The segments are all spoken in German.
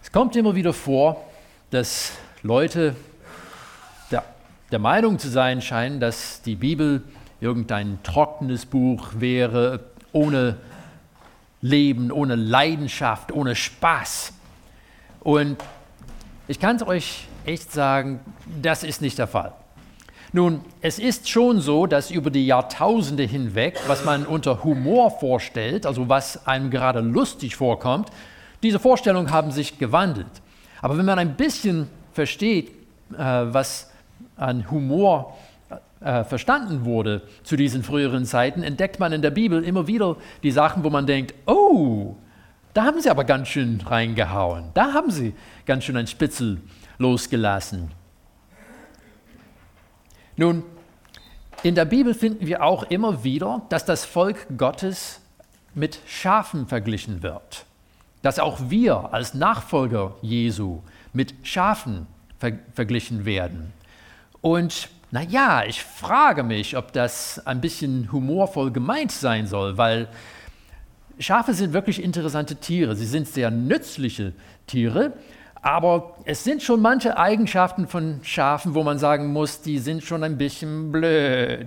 Es kommt immer wieder vor, dass Leute der Meinung zu sein scheinen, dass die Bibel irgendein trockenes Buch wäre, ohne Leben, ohne Leidenschaft, ohne Spaß. Und ich kann es euch echt sagen, das ist nicht der Fall. Nun, es ist schon so, dass über die Jahrtausende hinweg, was man unter Humor vorstellt, also was einem gerade lustig vorkommt, diese Vorstellungen haben sich gewandelt. Aber wenn man ein bisschen versteht, was an Humor verstanden wurde zu diesen früheren Zeiten, entdeckt man in der Bibel immer wieder die Sachen, wo man denkt, oh, da haben sie aber ganz schön reingehauen, da haben sie ganz schön ein Spitzel losgelassen. Nun, in der Bibel finden wir auch immer wieder, dass das Volk Gottes mit Schafen verglichen wird. Dass auch wir als Nachfolger Jesu mit Schafen verglichen werden. Und naja, ich frage mich, ob das ein bisschen humorvoll gemeint sein soll, weil Schafe sind wirklich interessante Tiere. Sie sind sehr nützliche Tiere, aber es sind schon manche Eigenschaften von Schafen, wo man sagen muss, die sind schon ein bisschen blöd.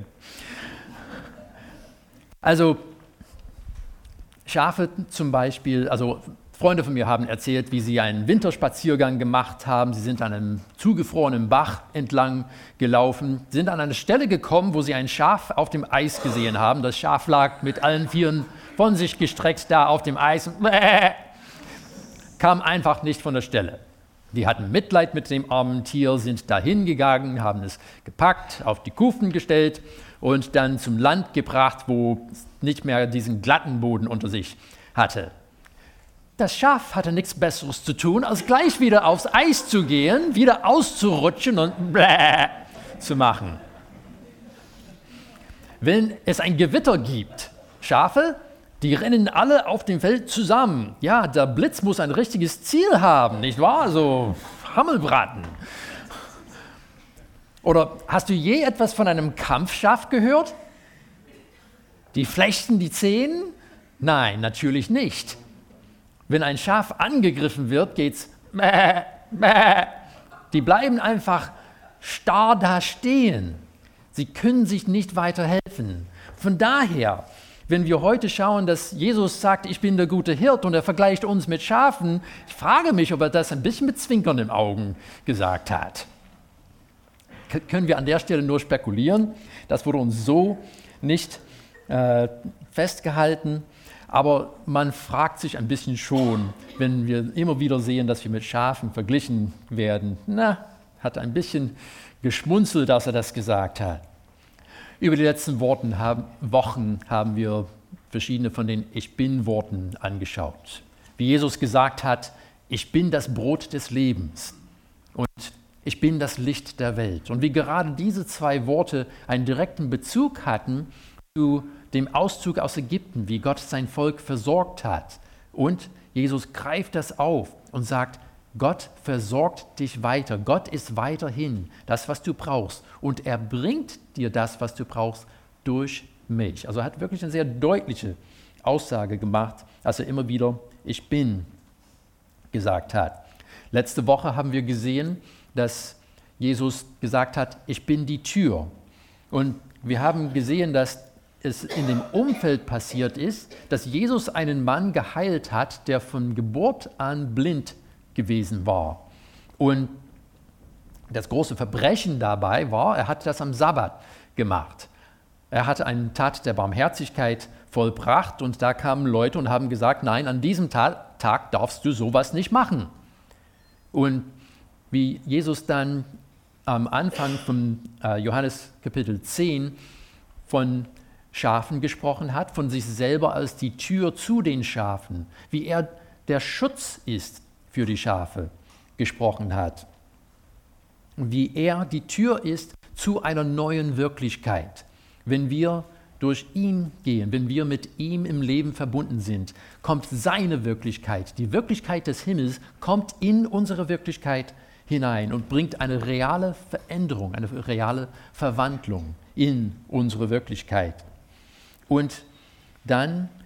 Also Schafe zum Beispiel, also Freunde von mir haben erzählt, wie sie einen Winterspaziergang gemacht haben. Sie sind an einem zugefrorenen Bach entlang gelaufen, sind an eine Stelle gekommen, wo sie ein Schaf auf dem Eis gesehen haben. Das Schaf lag mit allen Vieren von sich gestreckt da auf dem Eis und kam einfach nicht von der Stelle. Die hatten Mitleid mit dem armen Tier, sind dahin gegangen, haben es gepackt, auf die Kufen gestellt und dann zum Land gebracht, wo es nicht mehr diesen glatten Boden unter sich hatte. Das Schaf hatte nichts Besseres zu tun, als gleich wieder aufs Eis zu gehen, wieder auszurutschen und zu machen. Wenn es ein Gewitter gibt, Schafe, die rennen alle auf dem Feld zusammen. Ja, der Blitz muss ein richtiges Ziel haben, nicht wahr? So Hammelbraten. Oder hast du je etwas von einem Kampfschaf gehört? Die flechten die Zähne? Nein, natürlich nicht. Wenn ein Schaf angegriffen wird, geht's mäh, mäh. Die bleiben einfach starr da stehen. Sie können sich nicht weiterhelfen. Von daher, wenn wir heute schauen, dass Jesus sagt, ich bin der gute Hirt und er vergleicht uns mit Schafen, ich frage mich, ob er das ein bisschen mit Zwinkern im Augen gesagt hat. Können wir an der Stelle nur spekulieren. Das wurde uns so nicht festgehalten. Aber man fragt sich ein bisschen schon, wenn wir immer wieder sehen, dass wir mit Schafen verglichen werden. Hat ein bisschen geschmunzelt, dass er das gesagt hat. Über die letzten Wochen haben wir verschiedene von den Ich-Bin-Worten angeschaut. Wie Jesus gesagt hat, ich bin das Brot des Lebens und ich bin das Licht der Welt. Und wie gerade diese zwei Worte einen direkten Bezug hatten zu dem Auszug aus Ägypten, wie Gott sein Volk versorgt hat. Und Jesus greift das auf und sagt, Gott versorgt dich weiter. Gott ist weiterhin das, was du brauchst. Und er bringt dir das, was du brauchst, durch mich. Also er hat wirklich eine sehr deutliche Aussage gemacht, als er immer wieder Ich bin gesagt hat. Letzte Woche haben wir gesehen, dass Jesus gesagt hat, ich bin die Tür. Und wir haben gesehen, dass es in dem Umfeld passiert ist, dass Jesus einen Mann geheilt hat, der von Geburt an blind gewesen war. Und das große Verbrechen dabei war, er hat das am Sabbat gemacht. Er hatte eine Tat der Barmherzigkeit vollbracht und da kamen Leute und haben gesagt, nein, an diesem Tag darfst du sowas nicht machen. Und wie Jesus dann am Anfang von Johannes Kapitel 10 von Schafen gesprochen hat, von sich selber als die Tür zu den Schafen, wie er der Schutz ist für die Schafe, gesprochen hat. Und wie er die Tür ist zu einer neuen Wirklichkeit. Wenn wir durch ihn gehen, wenn wir mit ihm im Leben verbunden sind, kommt seine Wirklichkeit, die Wirklichkeit des Himmels, kommt in unsere Wirklichkeit hinein und bringt eine reale Veränderung, eine reale Verwandlung in unsere Wirklichkeit. Und dann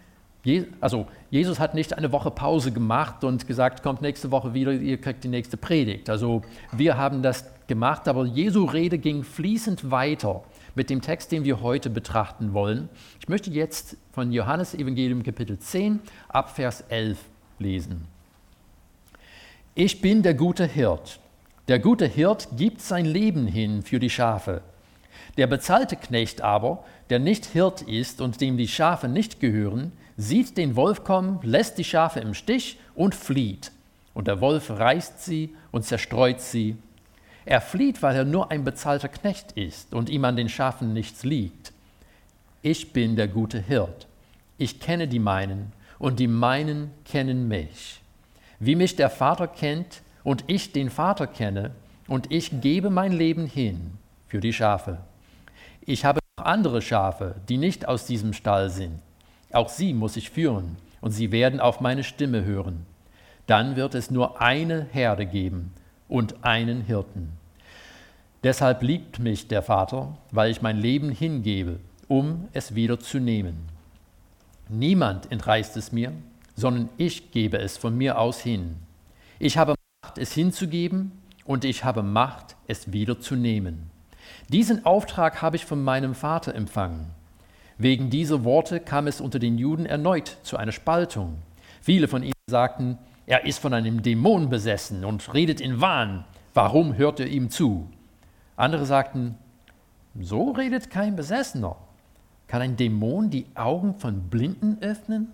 Also Jesus hat nicht eine Woche Pause gemacht und gesagt, kommt nächste Woche wieder, ihr kriegt die nächste Predigt. Also wir haben das gemacht, aber Jesu Rede ging fließend weiter mit dem Text, den wir heute betrachten wollen. Ich möchte jetzt von Johannes Evangelium Kapitel 10 ab Vers 11 lesen. Ich bin der gute Hirt. Der gute Hirt gibt sein Leben hin für die Schafe. Der bezahlte Knecht aber, der nicht Hirt ist und dem die Schafe nicht gehören, sieht den Wolf kommen, lässt die Schafe im Stich und flieht. Und der Wolf reißt sie und zerstreut sie. Er flieht, weil er nur ein bezahlter Knecht ist und ihm an den Schafen nichts liegt. Ich bin der gute Hirt. Ich kenne die meinen und die meinen kennen mich. Wie mich der Vater kennt und ich den Vater kenne und ich gebe mein Leben hin für die Schafe. Ich habe noch andere Schafe, die nicht aus diesem Stall sind. Auch sie muss ich führen und sie werden auf meine Stimme hören. Dann wird es nur eine Herde geben und einen Hirten. Deshalb liebt mich der Vater, weil ich mein Leben hingebe, um es wieder zu nehmen. Niemand entreißt es mir, sondern ich gebe es von mir aus hin. Ich habe Macht, es hinzugeben, und ich habe Macht, es wieder zu nehmen. Diesen Auftrag habe ich von meinem Vater empfangen. Wegen dieser Worte kam es unter den Juden erneut zu einer Spaltung. Viele von ihnen sagten, er ist von einem Dämon besessen und redet in Wahn. Warum hört ihr ihm zu? Andere sagten, so redet kein Besessener. Kann ein Dämon die Augen von Blinden öffnen?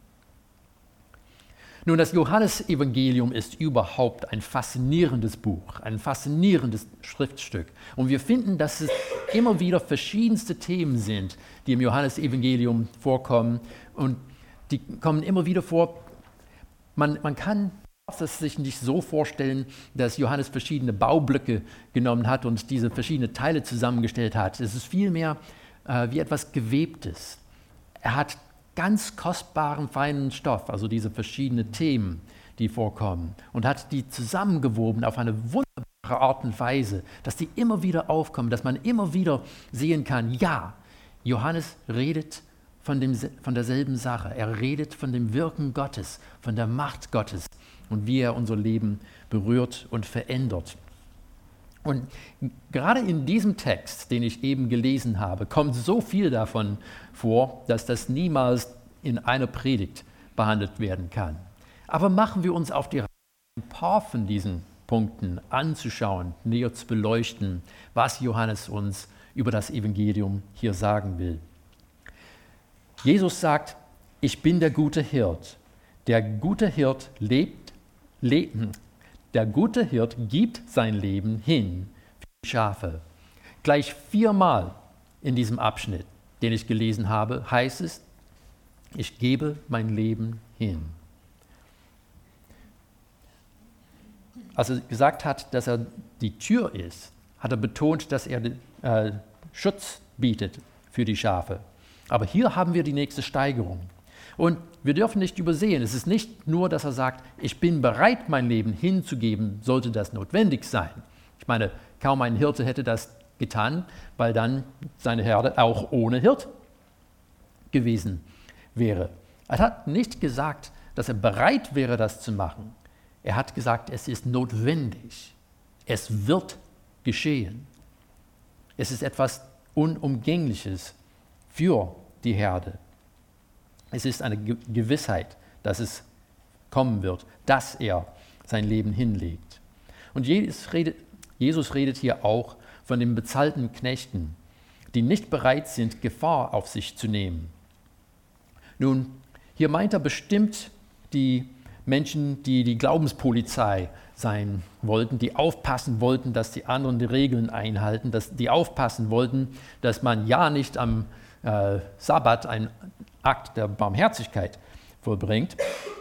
Nun, das Johannesevangelium ist überhaupt ein faszinierendes Buch, ein faszinierendes Schriftstück. Und wir finden, dass es immer wieder verschiedenste Themen sind, die im Johannesevangelium vorkommen. Und die kommen immer wieder vor. Man kann es sich nicht so vorstellen, dass Johannes verschiedene Baublöcke genommen hat und diese verschiedenen Teile zusammengestellt hat. Es ist vielmehr wie etwas Gewebtes. Er hat ganz kostbaren, feinen Stoff, also diese verschiedenen Themen, die vorkommen, und hat die zusammengewoben auf eine wunderbare Art und Weise, dass die immer wieder aufkommen, dass man immer wieder sehen kann, ja, Johannes redet von derselben Sache. Er redet von dem Wirken Gottes, von der Macht Gottes und wie er unser Leben berührt und verändert. Und gerade in diesem Text, den ich eben gelesen habe, kommt so viel davon vor, dass das niemals in einer Predigt behandelt werden kann. Aber machen wir uns auf die Reise, ein paar von diesen Punkten anzuschauen, näher zu beleuchten, was Johannes uns über das Evangelium hier sagen will. Jesus sagt, ich bin der gute Hirt. Der gute Hirt Der gute Hirt gibt sein Leben hin für die Schafe. Gleich 4-mal in diesem Abschnitt, den ich gelesen habe, heißt es, ich gebe mein Leben hin. Als er gesagt hat, dass er die Tür ist, hat er betont, dass er Schutz bietet für die Schafe. Aber hier haben wir die nächste Steigerung. Und wir dürfen nicht übersehen, es ist nicht nur, dass er sagt, ich bin bereit, mein Leben hinzugeben, sollte das notwendig sein. Ich meine, kaum ein Hirte hätte das getan, weil dann seine Herde auch ohne Hirt gewesen wäre. Er hat nicht gesagt, dass er bereit wäre, das zu machen. Er hat gesagt, es ist notwendig. Es wird geschehen. Es ist etwas Unumgängliches für die Herde. Es ist eine Gewissheit, dass es kommen wird, dass er sein Leben hinlegt. Und Jesus redet hier auch von den bezahlten Knechten, die nicht bereit sind, Gefahr auf sich zu nehmen. Nun, hier meint er bestimmt die Menschen, die die Glaubenspolizei sein wollten, die aufpassen wollten, dass die anderen die Regeln einhalten, die aufpassen wollten, dass man ja nicht am Sabbat einen Akt der Barmherzigkeit vollbringt.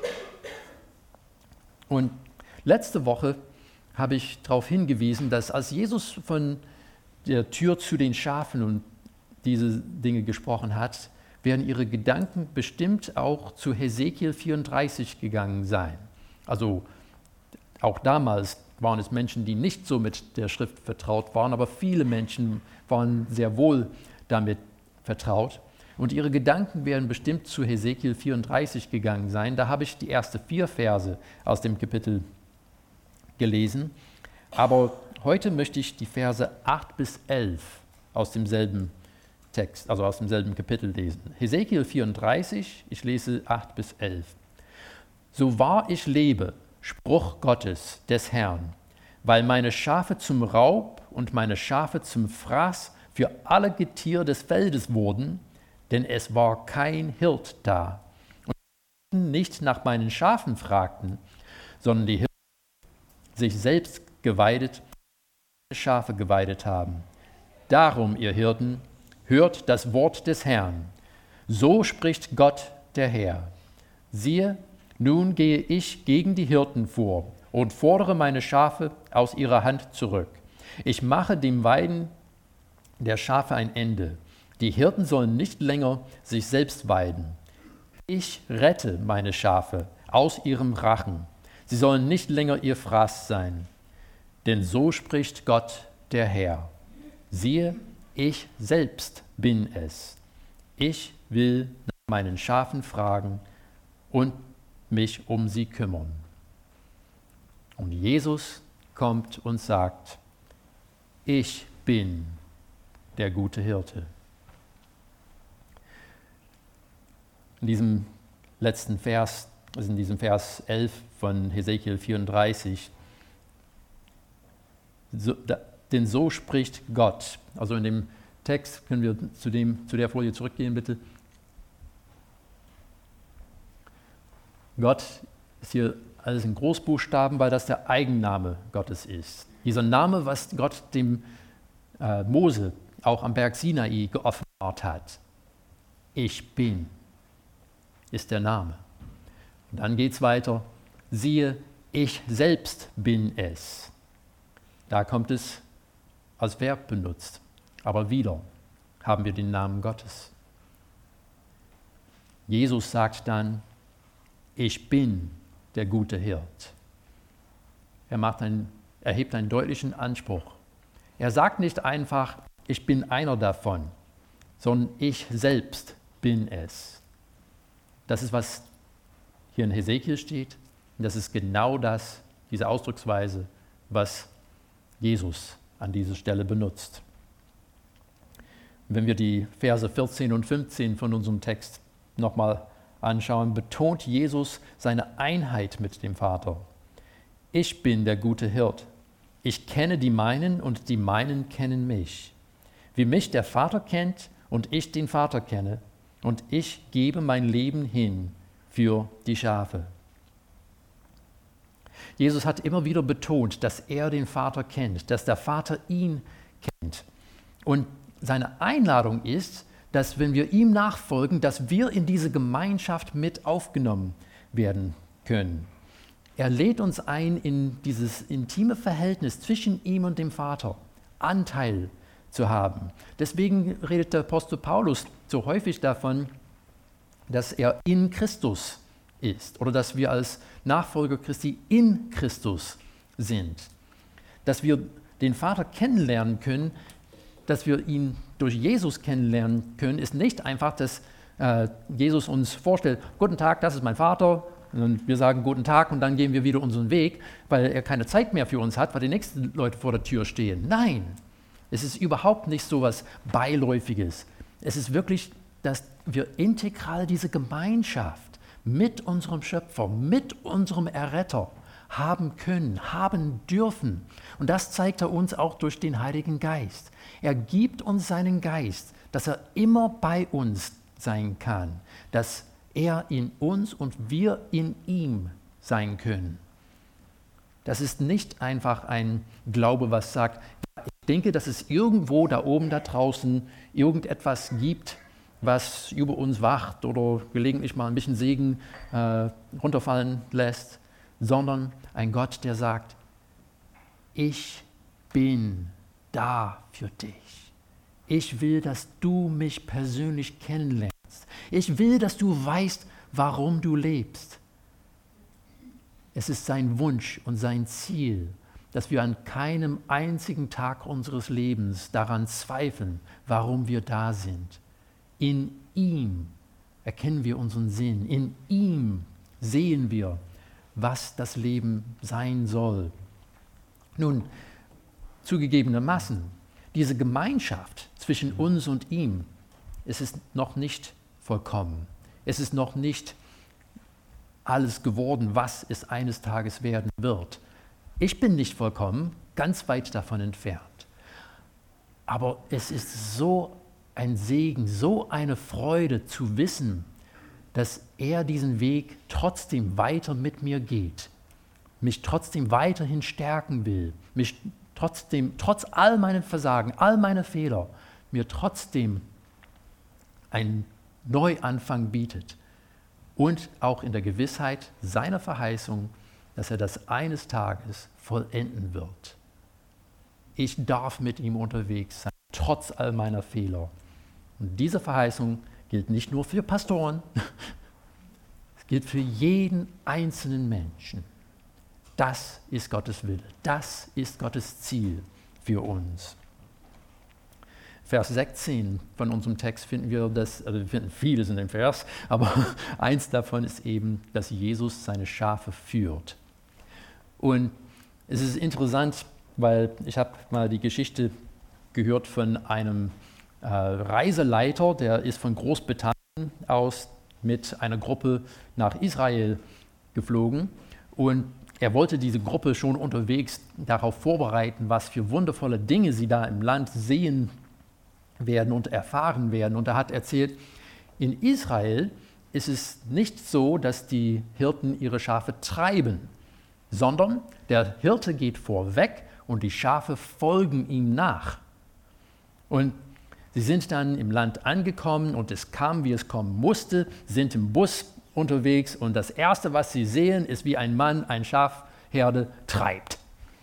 Und letzte Woche habe ich darauf hingewiesen, dass als Jesus von der Tür zu den Schafen und diese Dinge gesprochen hat, werden ihre Gedanken bestimmt auch zu Hesekiel 34 gegangen sein. Also auch damals waren es Menschen, die nicht so mit der Schrift vertraut waren, aber viele Menschen waren sehr wohl damit vertraut. Und Ihre Gedanken werden bestimmt zu Hesekiel 34 gegangen sein. Da habe ich die ersten 4 Verse aus dem Kapitel gelesen. Aber heute möchte ich die Verse 8 bis 11 aus demselben Text, also aus demselben Kapitel lesen. Hesekiel 34, ich lese 8 bis 11. So wahr ich lebe, Spruch Gottes, des Herrn, weil meine Schafe zum Raub und meine Schafe zum Fraß für alle Getier des Feldes wurden, denn es war kein Hirt da. Und die nicht nach meinen Schafen fragten, sondern die Hirten sich selbst geweidet, Schafe geweidet haben. Darum, ihr Hirten, hört das Wort des Herrn. So spricht Gott, der Herr. Siehe, nun gehe ich gegen die Hirten vor und fordere meine Schafe aus ihrer Hand zurück. Ich mache dem Weiden der Schafe ein Ende. Die Hirten sollen nicht länger sich selbst weiden. Ich rette meine Schafe aus ihrem Rachen. Sie sollen nicht länger ihr Fraß sein. Denn so spricht Gott, der Herr. Siehe, ich selbst bin es. Ich will nach meinen Schafen fragen und mich um sie kümmern. Und Jesus kommt und sagt, ich bin der gute Hirte. In diesem letzten Vers, also in diesem Vers 11 von Hesekiel 34, denn so spricht Gott. Also in dem Text können wir zu der Folie zurückgehen, bitte. Gott ist hier alles in Großbuchstaben, weil das der Eigenname Gottes ist. Dieser Name, was Gott dem Mose auch am Berg Sinai geoffenbart hat. Ich bin, ist der Name. Und dann geht es weiter. Siehe, ich selbst bin es. Da kommt es als Verb benutzt. Aber wieder haben wir den Namen Gottes. Jesus sagt dann, ich bin der gute Hirt. Er erhebt einen deutlichen Anspruch. Er sagt nicht einfach, ich bin einer davon, sondern ich selbst bin es. Das ist, was hier in Hesekiel steht. Und das ist genau das, diese Ausdrucksweise, was Jesus an dieser Stelle benutzt. Wenn wir die Verse 14 und 15 von unserem Text nochmal anschauen, betont Jesus seine Einheit mit dem Vater. Ich bin der gute Hirt. Ich kenne die meinen und die meinen kennen mich. Wie mich der Vater kennt und ich den Vater kenne, und ich gebe mein Leben hin für die Schafe. Jesus hat immer wieder betont, dass er den Vater kennt, dass der Vater ihn kennt. Und seine Einladung ist, dass wenn wir ihm nachfolgen, dass wir in diese Gemeinschaft mit aufgenommen werden können. Er lädt uns ein, in dieses intime Verhältnis zwischen ihm und dem Vater Anteil zu haben. Deswegen redet der Apostel Paulus so häufig davon, dass er in Christus ist oder dass wir als Nachfolger Christi in Christus sind. Dass wir den Vater kennenlernen können, dass wir ihn durch Jesus kennenlernen können, ist nicht einfach, dass Jesus uns vorstellt, guten Tag, das ist mein Vater, und wir sagen guten Tag und dann gehen wir wieder unseren Weg, weil er keine Zeit mehr für uns hat, weil die nächsten Leute vor der Tür stehen. Nein, es ist überhaupt nicht so etwas Beiläufiges. Es ist wirklich, dass wir integral diese Gemeinschaft mit unserem Schöpfer, mit unserem Erretter haben können, haben dürfen. Und das zeigt er uns auch durch den Heiligen Geist. Er gibt uns seinen Geist, dass er immer bei uns sein kann, dass er in uns und wir in ihm sein können. Das ist nicht einfach ein Glaube, was sagt, ich denke, dass es irgendwo da oben, da draußen irgendetwas gibt, was über uns wacht oder gelegentlich mal ein bisschen Segen runterfallen lässt, sondern ein Gott, der sagt, ich bin da für dich. Ich will, dass du mich persönlich kennenlernst. Ich will, dass du weißt, warum du lebst. Es ist sein Wunsch und sein Ziel, dass wir an keinem einzigen Tag unseres Lebens daran zweifeln, warum wir da sind. In ihm erkennen wir unseren Sinn. In ihm sehen wir, was das Leben sein soll. Nun, zugegebenermaßen, diese Gemeinschaft zwischen uns und ihm, es ist noch nicht vollkommen. Es ist noch nicht alles geworden, was es eines Tages werden wird. Ich bin nicht vollkommen, ganz weit davon entfernt. Aber es ist so ein Segen, so eine Freude zu wissen, dass er diesen Weg trotzdem weiter mit mir geht, mich trotzdem weiterhin stärken will, mich trotzdem, trotz all meinen Versagen, all meiner Fehler, mir trotzdem einen Neuanfang bietet. Und auch in der Gewissheit seiner Verheißung, dass er das eines Tages vollenden wird. Ich darf mit ihm unterwegs sein, trotz all meiner Fehler. Und diese Verheißung gilt nicht nur für Pastoren, es gilt für jeden einzelnen Menschen. Das ist Gottes Wille, das ist Gottes Ziel für uns. Vers 16 von unserem Text finden wir wir finden vieles in dem Vers, aber eins davon ist eben, dass Jesus seine Schafe führt. Und es ist interessant, weil ich habe mal die Geschichte gehört von einem Reiseleiter, der ist von Großbritannien aus mit einer Gruppe nach Israel geflogen und er wollte diese Gruppe schon unterwegs darauf vorbereiten, was für wundervolle Dinge sie da im Land sehen werden und erfahren werden. Und er hat erzählt, in Israel ist es nicht so, dass die Hirten ihre Schafe treiben, sondern der Hirte geht vorweg und die Schafe folgen ihm nach. Und sie sind dann im Land angekommen und es kam, wie es kommen musste, sind im Bus unterwegs und das Erste, was sie sehen, ist, wie ein Mann ein Schafherde treibt.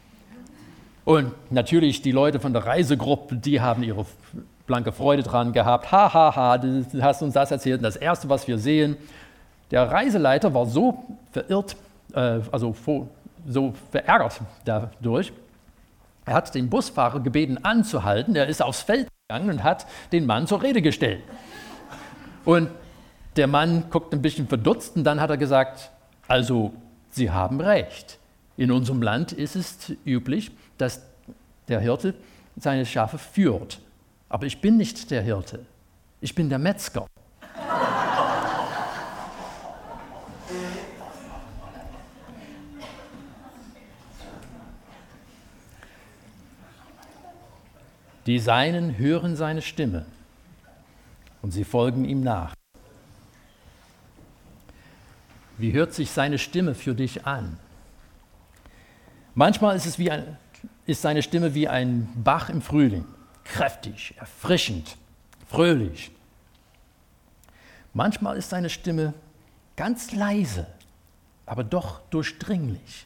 Und natürlich die Leute von der Reisegruppe, die haben ihre blanke Freude dran gehabt. Ha, ha, ha, du hast uns das erzählt. Und das Erste, was wir sehen, der Reiseleiter war so verirrt, so verärgert dadurch. Er hat den Busfahrer gebeten, anzuhalten. Er ist aufs Feld gegangen und hat den Mann zur Rede gestellt. Und der Mann guckt ein bisschen verdutzt und dann hat er gesagt, also, Sie haben recht. In unserem Land ist es üblich, dass der Hirte seine Schafe führt. Aber ich bin nicht der Hirte, ich bin der Metzger. Die Seinen hören seine Stimme und sie folgen ihm nach. Wie hört sich seine Stimme für dich an? Manchmal ist seine Stimme wie ein Bach im Frühling, kräftig, erfrischend, fröhlich. Manchmal ist seine Stimme ganz leise, aber doch durchdringlich.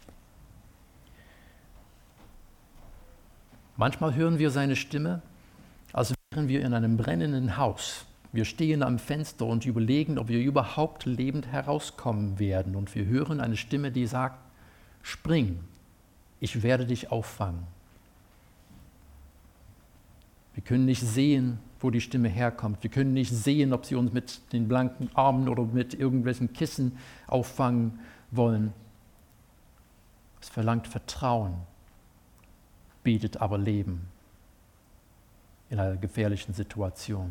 Manchmal hören wir seine Stimme, als wären wir in einem brennenden Haus. Wir stehen am Fenster und überlegen, ob wir überhaupt lebend herauskommen werden. Und wir hören eine Stimme, die sagt, spring, ich werde dich auffangen. Wir können nicht sehen, wo die Stimme herkommt. Wir können nicht sehen, ob sie uns mit den blanken Armen oder mit irgendwelchen Kissen auffangen wollen. Es verlangt Vertrauen, bietet aber Leben in einer gefährlichen Situation.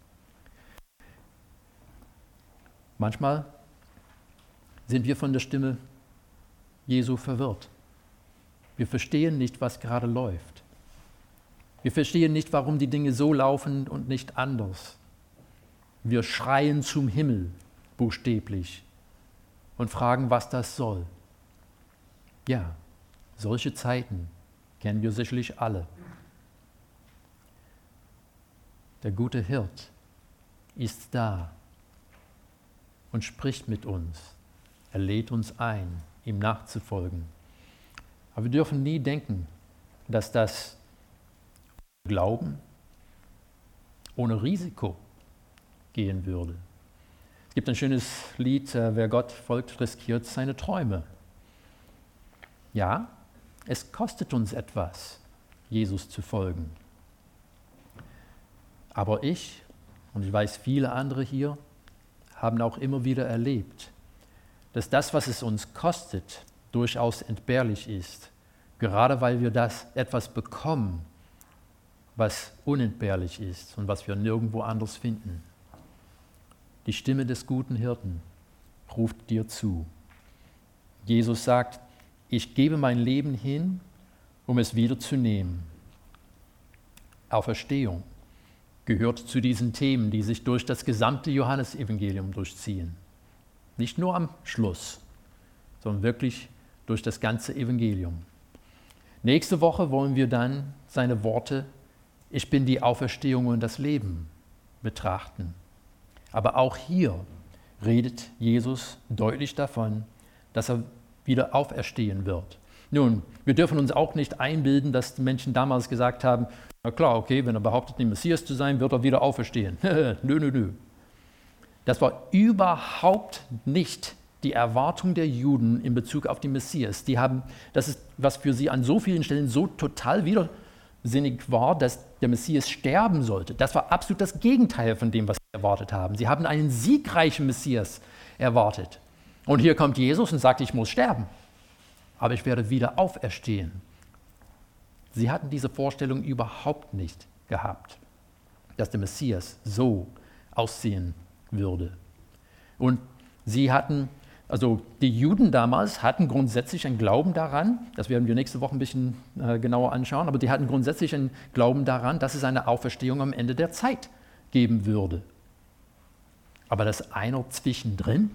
Manchmal sind wir von der Stimme Jesu verwirrt. Wir verstehen nicht, was gerade läuft. Wir verstehen nicht, warum die Dinge so laufen und nicht anders. Wir schreien zum Himmel, buchstäblich, und fragen, was das soll. Ja, solche Zeiten kennen wir sicherlich alle. Der gute Hirt ist da und spricht mit uns. Er lädt uns ein, ihm nachzufolgen. Aber wir dürfen nie denken, dass das Glauben ohne Risiko gehen würde. Es gibt ein schönes Lied, wer Gott folgt, riskiert seine Träume. Ja, es kostet uns etwas, Jesus zu folgen. Aber ich und ich weiß, viele andere hier haben auch immer wieder erlebt, dass das, was es uns kostet, durchaus entbehrlich ist, gerade weil wir das etwas bekommen, was unentbehrlich ist und was wir nirgendwo anders finden. Die Stimme des guten Hirten ruft dir zu. Jesus sagt, ich gebe mein Leben hin, um es wieder zu nehmen. Auferstehung gehört zu diesen Themen, die sich durch das gesamte Johannesevangelium durchziehen. Nicht nur am Schluss, sondern wirklich durch das ganze Evangelium. Nächste Woche wollen wir dann seine Worte, ich bin die Auferstehung und das Leben, betrachten. Aber auch hier redet Jesus deutlich davon, dass er wieder auferstehen wird. Nun, wir dürfen uns auch nicht einbilden, dass die Menschen damals gesagt haben, na klar, okay, wenn er behauptet, der Messias zu sein, wird er wieder auferstehen. Nö. Das war überhaupt nicht die Erwartung der Juden in Bezug auf den Messias. Das ist, was für sie an so vielen Stellen so total widersinnig war, dass der Messias sterben sollte. Das war absolut das Gegenteil von dem, was sie erwartet haben. Sie haben einen siegreichen Messias erwartet. Und hier kommt Jesus und sagt, ich muss sterben, aber ich werde wieder auferstehen. Sie hatten diese Vorstellung überhaupt nicht gehabt, dass der Messias so aussehen würde. Und die Juden damals hatten grundsätzlich einen Glauben daran, das werden wir nächste Woche ein bisschen genauer anschauen, aber die hatten grundsätzlich einen Glauben daran, dass es eine Auferstehung am Ende der Zeit geben würde. Aber dass einer zwischendrin,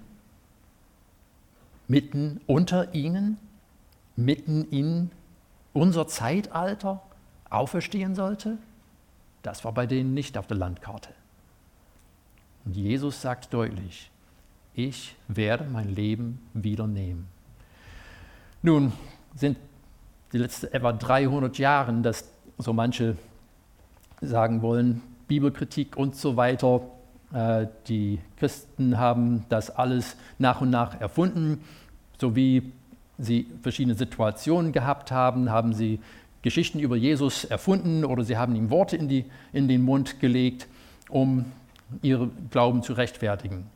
mitten unter ihnen, mitten in unser Zeitalter auferstehen sollte, das war bei denen nicht auf der Landkarte. Und Jesus sagt deutlich, ich werde mein Leben wieder nehmen. Nun sind die letzten etwa 300 Jahre, dass so manche sagen wollen, Bibelkritik und so weiter, die Christen haben das alles nach und nach erfunden, so wie sie verschiedene Situationen gehabt haben, haben sie Geschichten über Jesus erfunden oder sie haben ihm Worte in den Mund gelegt, um ihren Glauben zu rechtfertigen.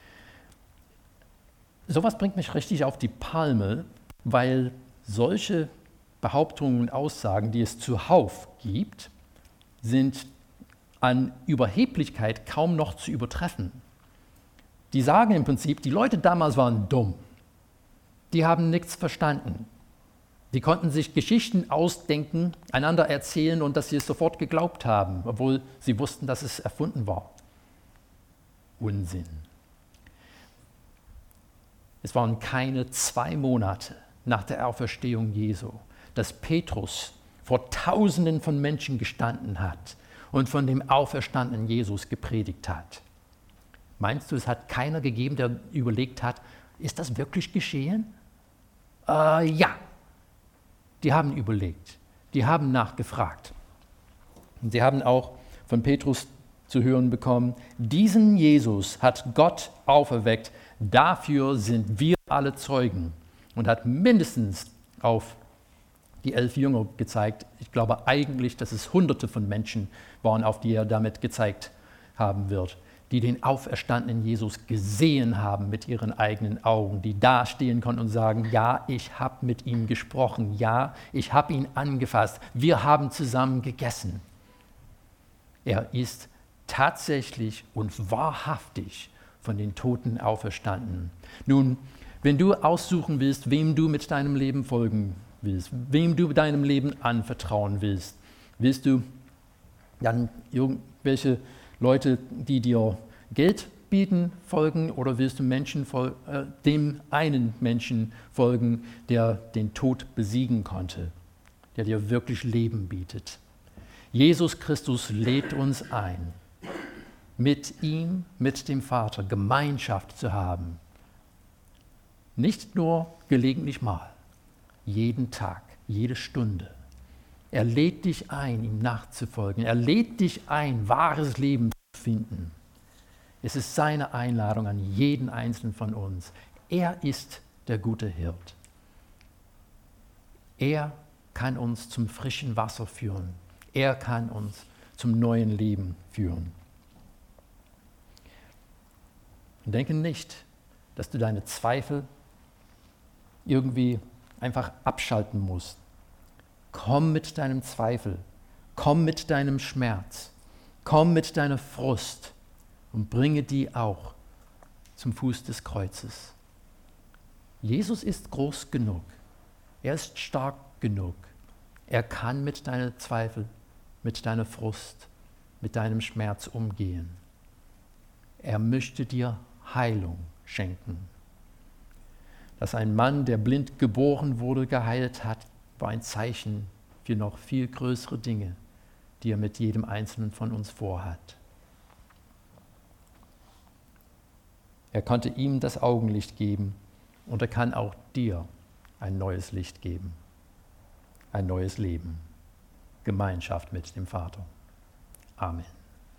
Sowas bringt mich richtig auf die Palme, weil solche Behauptungen und Aussagen, die es zuhauf gibt, sind an Überheblichkeit kaum noch zu übertreffen. Die sagen im Prinzip, die Leute damals waren dumm. Die haben nichts verstanden. Die konnten sich Geschichten ausdenken, einander erzählen und dass sie es sofort geglaubt haben, obwohl sie wussten, dass es erfunden war. Unsinn. Es waren keine 2 Monate nach der Auferstehung Jesu, dass Petrus vor Tausenden von Menschen gestanden hat und von dem auferstandenen Jesus gepredigt hat. Meinst du, es hat keiner gegeben, der überlegt hat, ist das wirklich geschehen? Ja, die haben überlegt, die haben nachgefragt. Und sie haben auch von Petrus zu hören bekommen, diesen Jesus hat Gott auferweckt, dafür sind wir alle Zeugen. Und hat mindestens auf die 11 Jünger gezeigt. Ich glaube eigentlich, dass es Hunderte von Menschen waren, auf die er damit gezeigt haben wird, die den auferstandenen Jesus gesehen haben mit ihren eigenen Augen, die da stehen konnten und sagen, ja, ich habe mit ihm gesprochen, ja, ich habe ihn angefasst, wir haben zusammen gegessen. Er ist tatsächlich und wahrhaftig von den Toten auferstanden. Nun, wenn du aussuchen willst, wem du mit deinem Leben folgen willst, wem du deinem Leben anvertrauen willst du dann irgendwelche Leute, die dir Geld bieten, folgen, oder willst du dem einen Menschen folgen, der den Tod besiegen konnte, der dir wirklich Leben bietet? Jesus Christus lädt uns ein, mit ihm, mit dem Vater Gemeinschaft zu haben. Nicht nur gelegentlich mal, jeden Tag, jede Stunde. Er lädt dich ein, ihm nachzufolgen. Er lädt dich ein, wahres Leben zu finden. Es ist seine Einladung an jeden Einzelnen von uns. Er ist der gute Hirt. Er kann uns zum frischen Wasser führen. Er kann uns zum neuen Leben führen. Und denke nicht, dass du deine Zweifel irgendwie einfach abschalten musst. Komm mit deinem Zweifel, komm mit deinem Schmerz, komm mit deiner Frust und bringe die auch zum Fuß des Kreuzes. Jesus ist groß genug, er ist stark genug, er kann mit deinen Zweifel, mit deiner Frust, mit deinem Schmerz umgehen. Er möchte dir Heilung schenken. Dass ein Mann, der blind geboren wurde, geheilt hat, war ein Zeichen für noch viel größere Dinge, die er mit jedem Einzelnen von uns vorhat. Er konnte ihm das Augenlicht geben und er kann auch dir ein neues Licht geben, ein neues Leben, Gemeinschaft mit dem Vater. Amen.